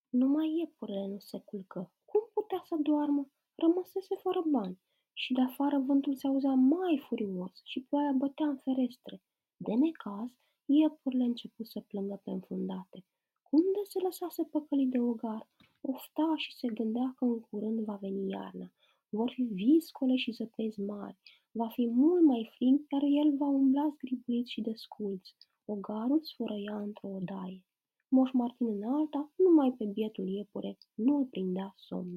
Numai iepurele nu se culcă. Cum putea să doarmă? Rămăsese fără bani. Și de afară vântul se auzea mai furios și ploaia bătea în ferestre. De necaz, iepurile început să plângă pe înfundate. Cum de se lăsase păcălit de ogar? Ofta și se gândea că în curând va veni iarna. Vor fi viscole și zăpezi mari. Va fi mult mai frig, iar el va umbla zgribuit și desculț. Ogarul sfărăia într-o odaie. Moș Martin în alta, numai pe bietul iepure nu îl prindea somnul.